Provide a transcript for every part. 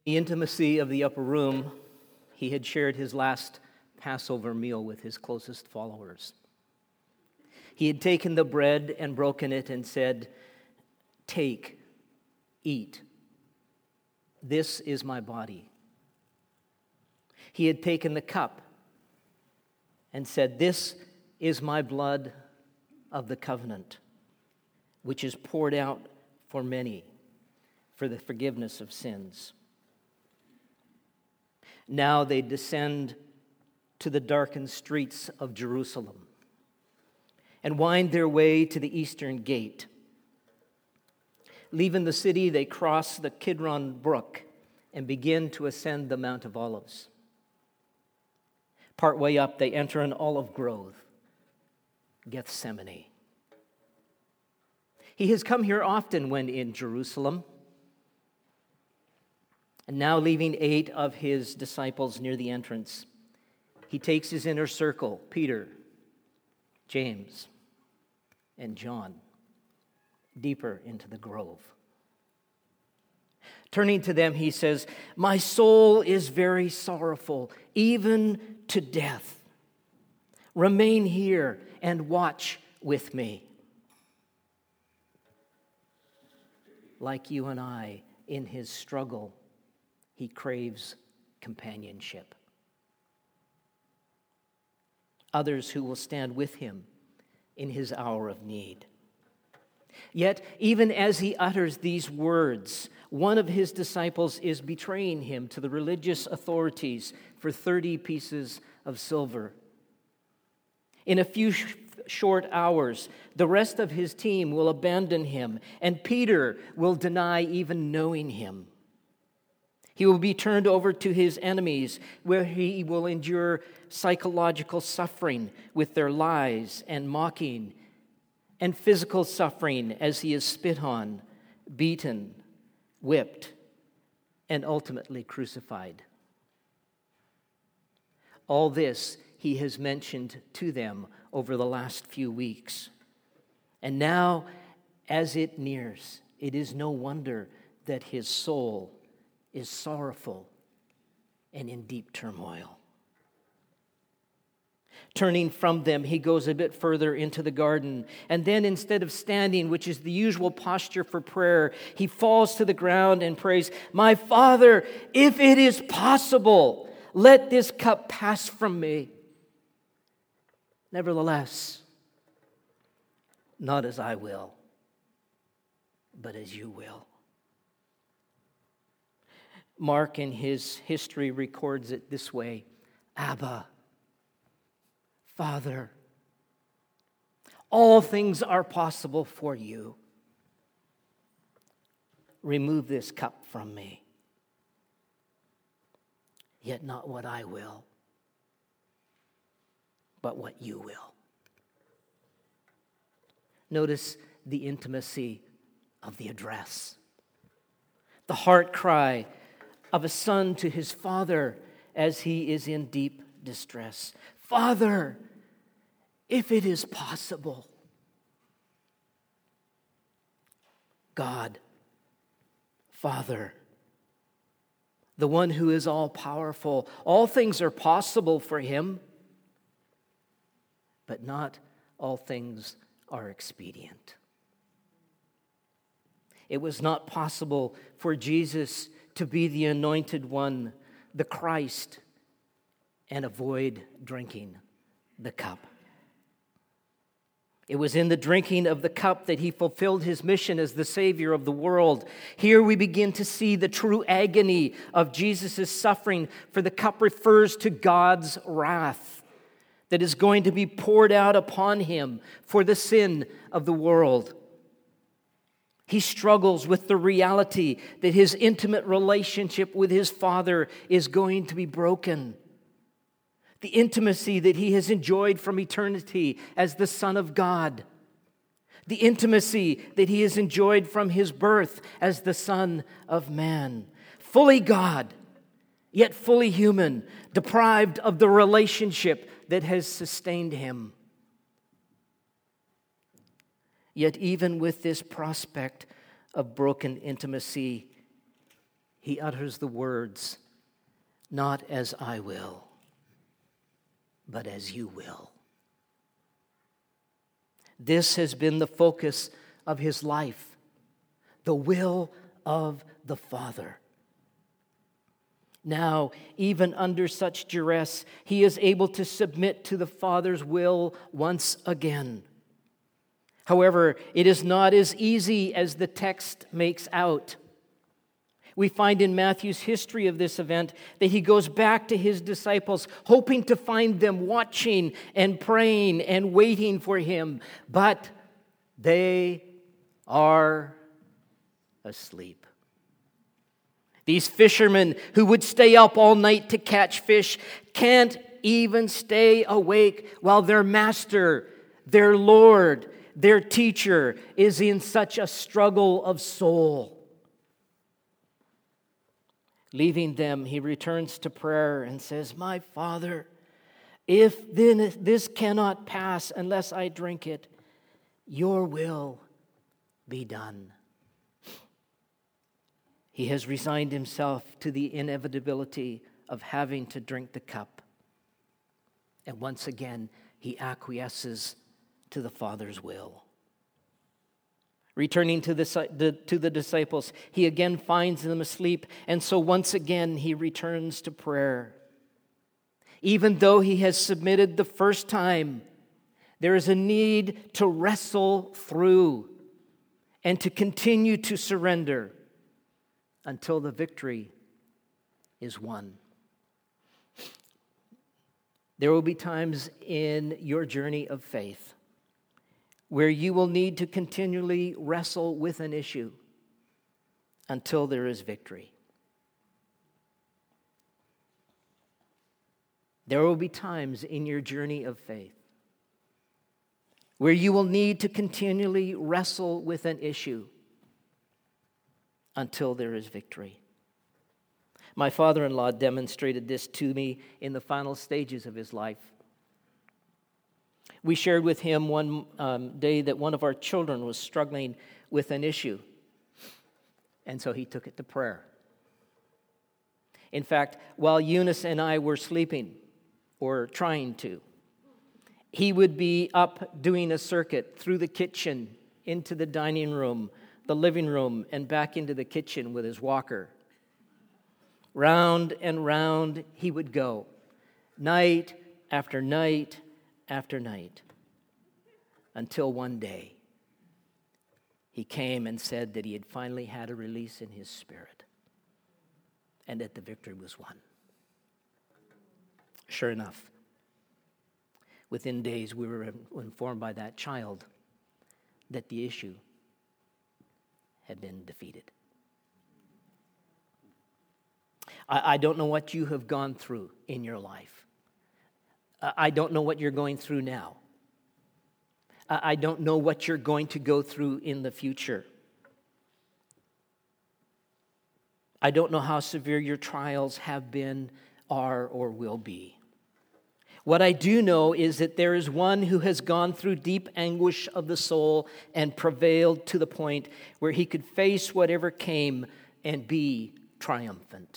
The intimacy of the upper room, he had shared his last Passover meal with his closest followers. He had taken the bread and broken it and said, "Take, eat. This is my body." He had taken the cup and said, "This is my blood of the covenant, which is poured out for many for the forgiveness of sins." Now they descend to the darkened streets of Jerusalem and wind their way to the eastern gate. Leaving the city, they cross the Kidron Brook and begin to ascend the Mount of Olives. Partway up, they enter an olive grove, Gethsemane. He has come here often when in Jerusalem. And now, leaving 8 of his disciples near the entrance, he takes his inner circle, Peter, James, and John, deeper into the grove. Turning to them, he says, "My soul is very sorrowful, even to death. Remain here and watch with me." Like you and I, in his struggle, he craves companionship. Others who will stand with him in his hour of need. Yet, even as he utters these words, one of his disciples is betraying him to the religious authorities for 30 pieces of silver. In a few short hours, the rest of his team will abandon him, and Peter will deny even knowing him. He will be turned over to his enemies, where he will endure psychological suffering with their lies and mocking, and physical suffering as he is spit on, beaten, whipped, and ultimately crucified. All this he has mentioned to them over the last few weeks. And now, as it nears, it is no wonder that his soul is sorrowful and in deep turmoil. Turning from them, he goes a bit further into the garden, and then instead of standing, which is the usual posture for prayer, he falls to the ground and prays, "My Father, if it is possible, let this cup pass from me. Nevertheless, not as I will, but as you will." Mark, in his history, records it this way: "Abba, Father, all things are possible for you. Remove this cup from me. Yet not what I will, but what you will." Notice the intimacy of the address. The heart cry of a son to his father as he is in deep distress. "Father, if it is possible." God, Father, the one who is all-powerful. All things are possible for him, but not all things are expedient. It was not possible for Jesus to be the anointed one, the Christ, and avoid drinking the cup. It was in the drinking of the cup that he fulfilled his mission as the Savior of the world. Here we begin to see the true agony of Jesus' suffering, for the cup refers to God's wrath that is going to be poured out upon him for the sin of the world. He struggles with the reality that his intimate relationship with his Father is going to be broken. The intimacy that he has enjoyed from eternity as the Son of God. The intimacy that he has enjoyed from his birth as the Son of Man. Fully God, yet fully human, deprived of the relationship that has sustained him. Yet even with this prospect of broken intimacy, he utters the words, "Not as I will, but as you will." This has been the focus of his life, the will of the Father. Now, even under such duress, he is able to submit to the Father's will once again. However, it is not as easy as the text makes out. We find in Matthew's history of this event that he goes back to his disciples, hoping to find them watching and praying and waiting for him, but they are asleep. These fishermen who would stay up all night to catch fish can't even stay awake while their master, their Lord, their teacher is in such a struggle of soul. Leaving them, he returns to prayer and says, "My Father, if then this cannot pass unless I drink it, your will be done." He has resigned himself to the inevitability of having to drink the cup. And once again, he acquiesces to the Father's will. Returning to the disciples, he again finds them asleep, and so once again he returns to prayer. Even though he has submitted the first time, there is a need to wrestle through and to continue to surrender until the victory is won. There will be times in your journey of faith where you will need to continually wrestle with an issue until there is victory. There will be times in your journey of faith where you will need to continually wrestle with an issue until there is victory. My father-in-law demonstrated this to me in the final stages of his life. We shared with him one day that one of our children was struggling with an issue, and so he took it to prayer. In fact, while Eunice and I were sleeping, or trying to, he would be up doing a circuit through the kitchen, into the dining room, the living room, and back into the kitchen with his walker. Round and round he would go, night after night after night, until one day he came and said that he had finally had a release in his spirit and that the victory was won. Sure enough, within days we were informed by that child that the issue had been defeated. I don't know what you have gone through in your life. I don't know what you're going through now. I don't know what you're going to go through in the future. I don't know how severe your trials have been, are, or will be. What I do know is that there is one who has gone through deep anguish of the soul and prevailed to the point where he could face whatever came and be triumphant.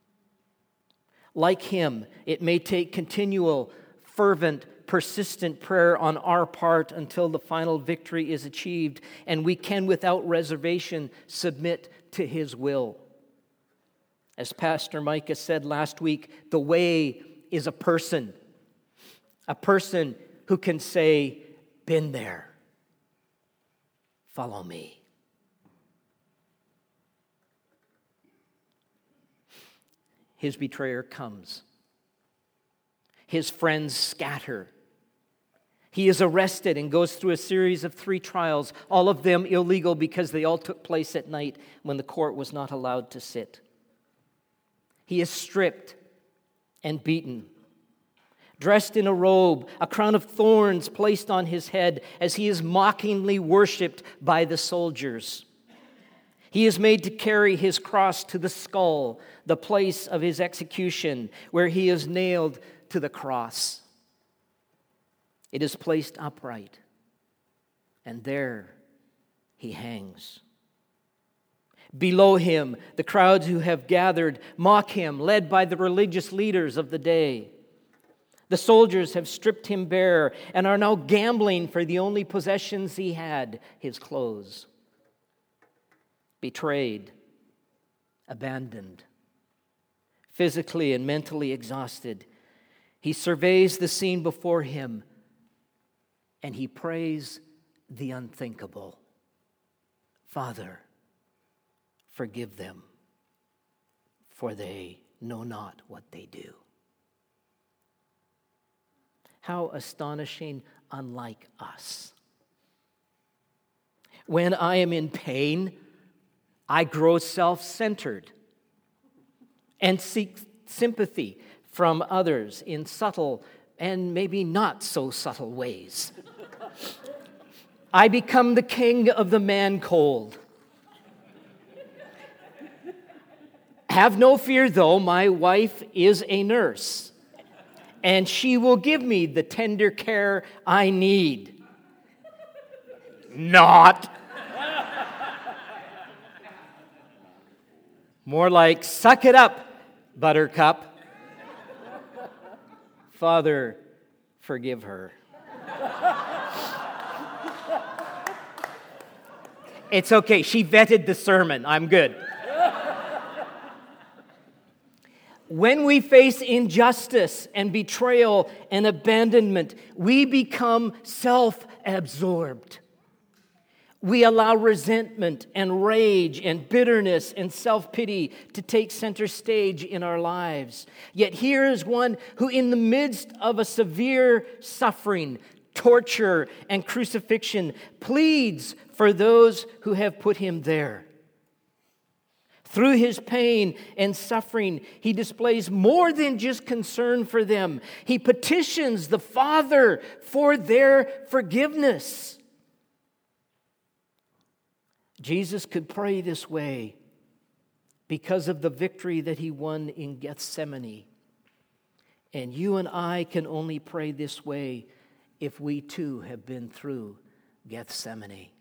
Like him, it may take continual, fervent, persistent prayer on our part until the final victory is achieved and we can, without reservation, submit to his will. As Pastor Micah said last week, the way is a person who can say, "Been there, follow me." His betrayer comes. His friends scatter. He is arrested and goes through a series of 3 trials, all of them illegal because they all took place at night when the court was not allowed to sit. He is stripped and beaten, dressed in a robe, a crown of thorns placed on his head as he is mockingly worshipped by the soldiers. He is made to carry his cross to the skull, the place of his execution, where he is nailed to the cross. It is placed upright, and there he hangs. Below him, the crowds who have gathered mock him, led by the religious leaders of the day. The soldiers have stripped him bare and are now gambling for the only possessions he had, his clothes. Betrayed, abandoned, physically and mentally exhausted, he surveys the scene before him and he prays the unthinkable. Father, forgive them, for they know not what they do. How astonishing, unlike us. When I am in pain, I grow self-centered and seek sympathy from others in subtle and maybe not so subtle ways. I become the king of the man-cold. Have no fear, though, my wife is a nurse, and she will give me the tender care I need. Not. More like, suck it up, Buttercup. Father, forgive her. It's okay. She vetted the sermon. I'm good. When we face injustice and betrayal and abandonment, we become self-absorbed. We allow resentment and rage and bitterness and self-pity to take center stage in our lives. Yet here is one who, in the midst of a severe suffering, torture, and crucifixion, pleads for those who have put him there. Through his pain and suffering, he displays more than just concern for them. He petitions the Father for their forgiveness. Jesus could pray this way because of the victory that he won in Gethsemane. And you and I can only pray this way if we too have been through Gethsemane.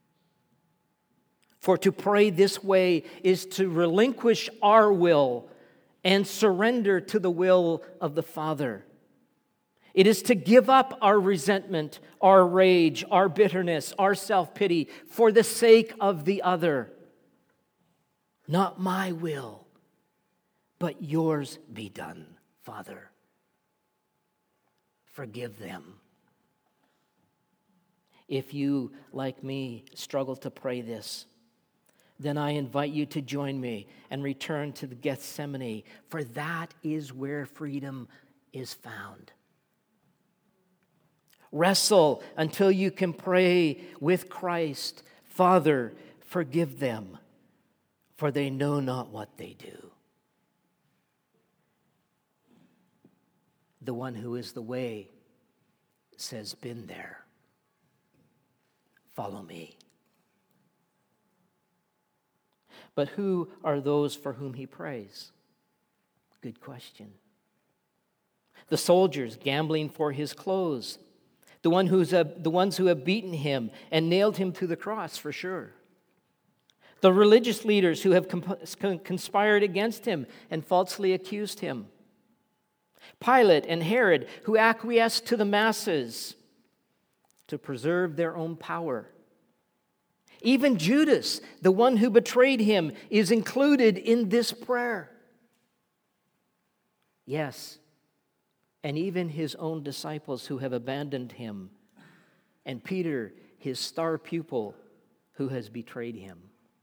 For to pray this way is to relinquish our will and surrender to the will of the Father. It is to give up our resentment, our rage, our bitterness, our self-pity for the sake of the other. Not my will, but yours be done, Father. Forgive them. If you, like me, struggle to pray this, then I invite you to join me and return to the Gethsemane, for that is where freedom is found. Wrestle until you can pray with Christ, Father, forgive them, for they know not what they do. The one who is the way says, been there. Follow me. But who are those for whom he prays? Good question. The soldiers gambling for his clothes. The ones who have beaten him and nailed him to the cross, for sure. The religious leaders who have conspired against him and falsely accused him. Pilate and Herod, who acquiesced to the masses to preserve their own power. Even Judas, the one who betrayed him, is included in this prayer. Yes, and even his own disciples who have abandoned him, and Peter, his star pupil, who has betrayed him.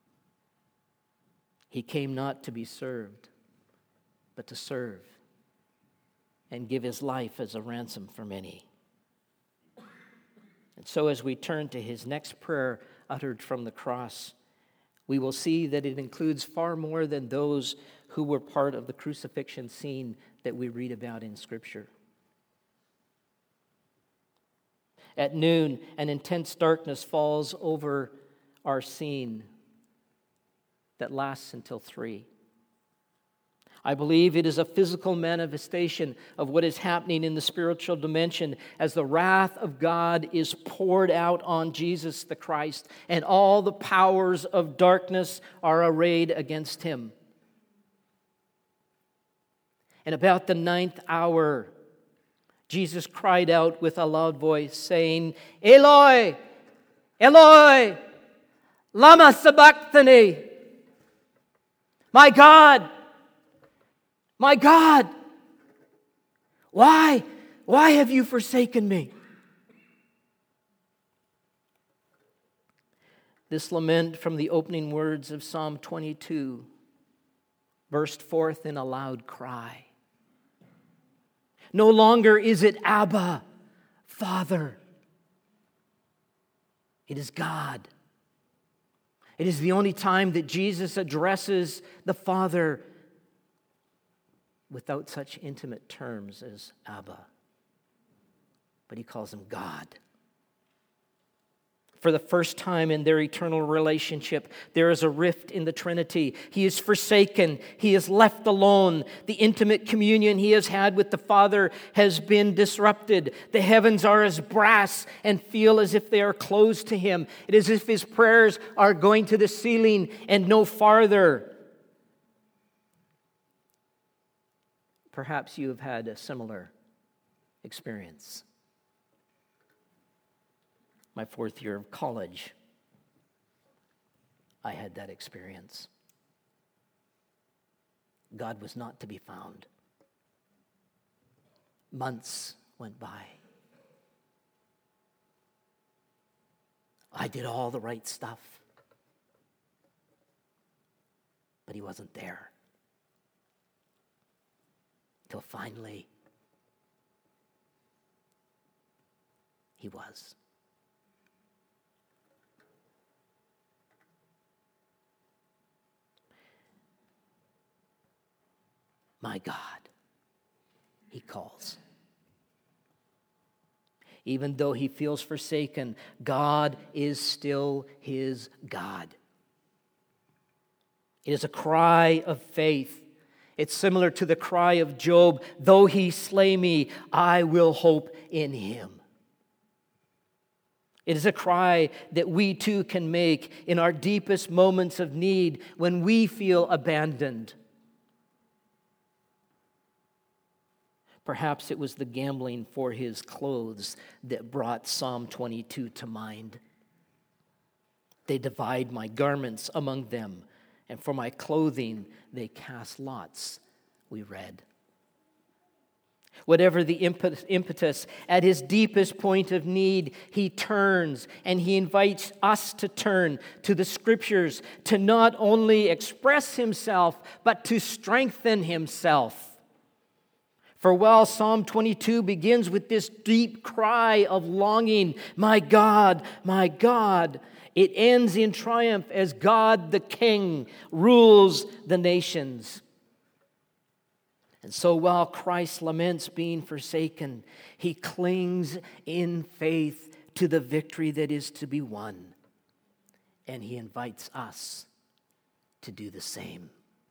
He came not to be served, but to serve and give his life as a ransom for many. And so as we turn to his next prayer uttered from the cross, we will see that it includes far more than those who were part of the crucifixion scene that we read about in Scripture. At noon, an intense darkness falls over our scene that lasts until 3. I believe it is a physical manifestation of what is happening in the spiritual dimension as the wrath of God is poured out on Jesus the Christ, and all the powers of darkness are arrayed against him. And about the 9th hour, Jesus cried out with a loud voice, saying, Eloi, Eloi, lama sabachthani. My God, why have you forsaken me? This lament from the opening words of Psalm 22 burst forth in a loud cry. No longer is it Abba, Father. It is God. It is the only time that Jesus addresses the Father without such intimate terms as Abba. But he calls him God. For the first time in their eternal relationship, there is a rift in the Trinity. He is forsaken. He is left alone. The intimate communion he has had with the Father has been disrupted. The heavens are as brass and feel as if they are closed to him. It is as if his prayers are going to the ceiling and no farther. Perhaps you have had a similar experience. My 4th year of college, I had that experience. God was not to be found. Months went by. I did all the right stuff, but he wasn't there. Till finally, he was. My God, he calls. Even though he feels forsaken, God is still his God. It is a cry of faith. It's similar to the cry of Job, though he slay me, I will hope in him. It is a cry that we too can make in our deepest moments of need when we feel abandoned. Perhaps it was the gambling for his clothes that brought Psalm 22 to mind. They divide my garments among them, and for my clothing they cast lots, we read. Whatever the impetus, at his deepest point of need, he turns, and he invites us to turn to the Scriptures to not only express himself, but to strengthen himself. For while Psalm 22 begins with this deep cry of longing, my God, it ends in triumph as God the King rules the nations. And so while Christ laments being forsaken, he clings in faith to the victory that is to be won. And he invites us to do the same.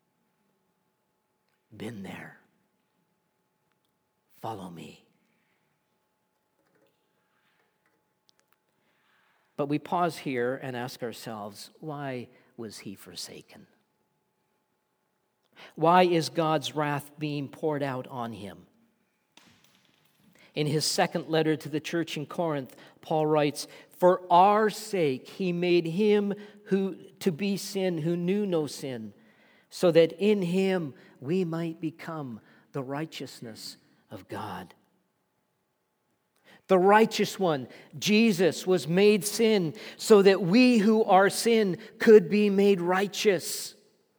Been there. Follow me. But we pause here and ask ourselves, why was he forsaken? Why is God's wrath being poured out on him? In his second letter to the church in Corinth, Paul writes, for our sake he made him to be sin who knew no sin, so that in him we might become the righteousness of God. The righteous one, Jesus, was made sin so that we who are sin could be made righteous.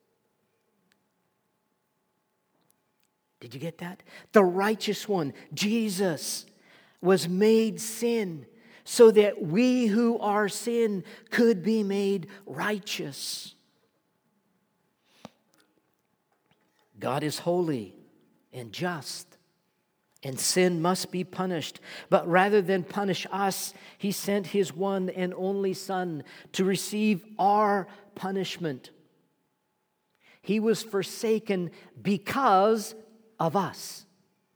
Did you get that? The righteous one, Jesus, was made sin so that we who are sin could be made righteous. God is holy and just, and sin must be punished. But rather than punish us, he sent his one and only Son to receive our punishment. He was forsaken because of us.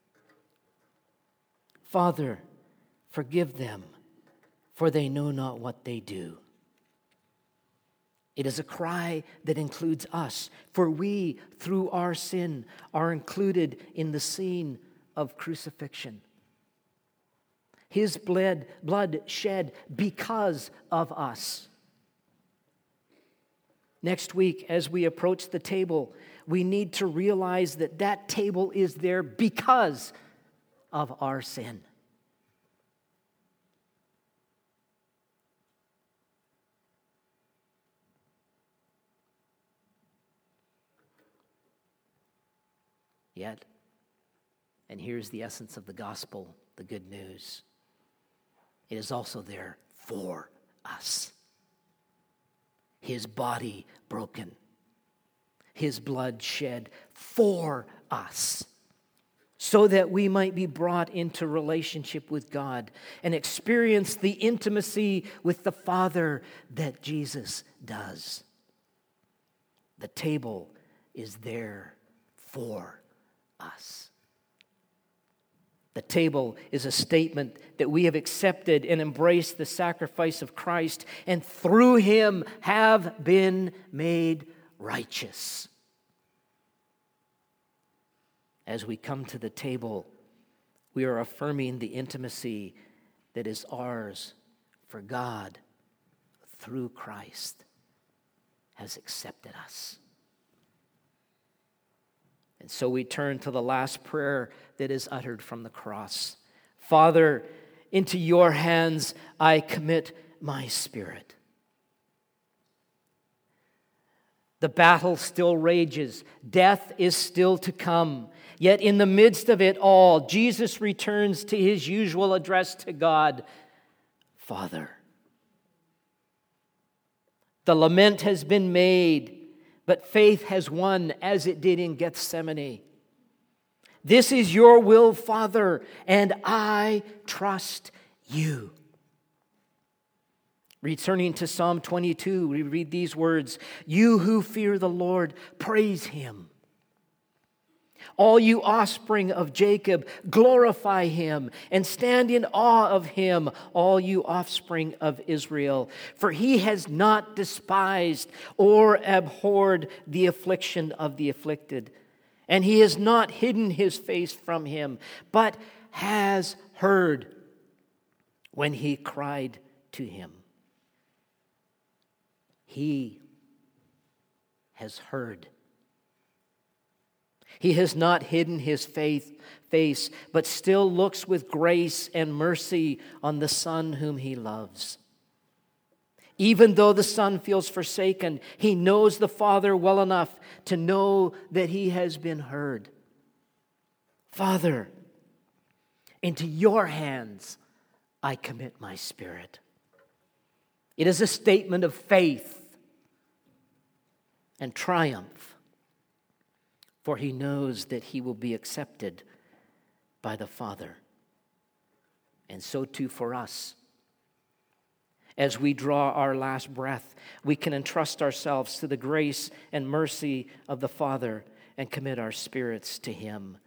Father, forgive them, for they know not what they do. It is a cry that includes us, for we, through our sin, are included in the scene of crucifixion. His blood shed because of us. Next week, as we approach the table, we need to realize that that table is there because of our sin. Yet, and here's the essence of the gospel, the good news, it is also there for us. His body broken, His blood shed for us, so that we might be brought into relationship with God and experience the intimacy with the Father that Jesus does. The table is there for us. The table is a statement that we have accepted and embraced the sacrifice of Christ, and through Him have been made righteous. As we come to the table, we are affirming the intimacy that is ours, for God, through Christ, has accepted us. And so we turn to the last prayer that is uttered from the cross. Father, into your hands I commit my spirit. The battle still rages. Death is still to come. Yet in the midst of it all, Jesus returns to His usual address to God, Father. The lament has been made, but faith has won, as it did in Gethsemane. This is your will, Father, and I trust you. Returning to Psalm 22, we read these words, you who fear the Lord, praise Him. All you offspring of Jacob, glorify Him and stand in awe of Him, all you offspring of Israel. For He has not despised or abhorred the affliction of the afflicted, and He has not hidden His face from him, but has heard when he cried to Him. He has heard. He has not hidden His face, but still looks with grace and mercy on the Son whom He loves. Even though the Son feels forsaken, He knows the Father well enough to know that He has been heard. Father, into your hands I commit my spirit. It is a statement of faith and triumph, for he knows that he will be accepted by the Father. And so too for us. As we draw our last breath, we can entrust ourselves to the grace and mercy of the Father and commit our spirits to Him.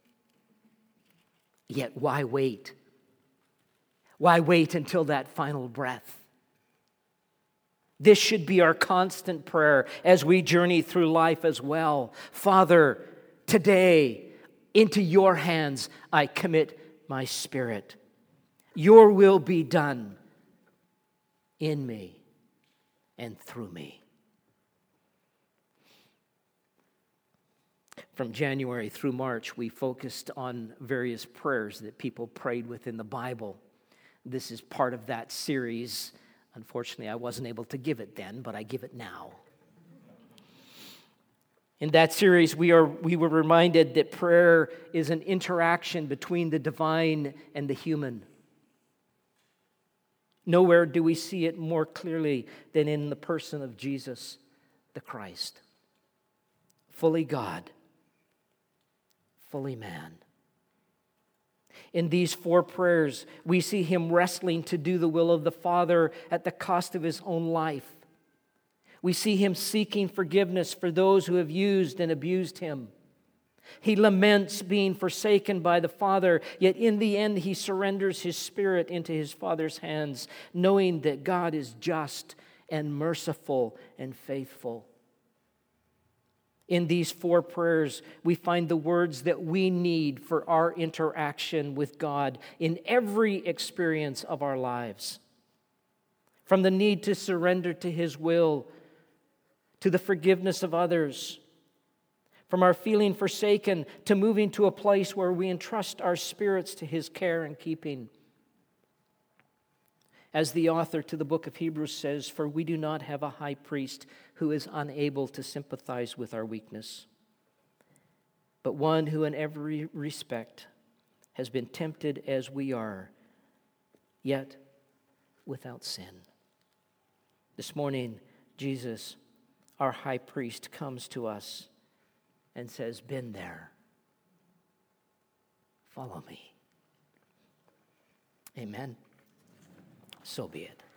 Yet why wait? Why wait until that final breath? This should be our constant prayer as we journey through life as well. Father, today, into your hands I commit my spirit. Your will be done in me and through me. From January through March, we focused on various prayers that people prayed within the Bible. This is part of that series. Unfortunately, I wasn't able to give it then, but I give it now. In that series, we were reminded that prayer is an interaction between the divine and the human. Nowhere do we see it more clearly than in the person of Jesus, the Christ. Fully God, fully man. In these 4 prayers, we see Him wrestling to do the will of the Father at the cost of His own life. We see him seeking forgiveness for those who have used and abused him. He laments being forsaken by the Father, yet in the end he surrenders his spirit into his Father's hands, knowing that God is just and merciful and faithful. In these 4 prayers, we find the words that we need for our interaction with God in every experience of our lives. From the need to surrender to his will, to the forgiveness of others, from our feeling forsaken to moving to a place where we entrust our spirits to his care and keeping. As the author to the book of Hebrews says, "For we do not have a high priest who is unable to sympathize with our weakness, but one who in every respect has been tempted as we are, yet without sin." This morning, Jesus, our high priest, comes to us and says, "Been there. Follow me." Amen. So be it.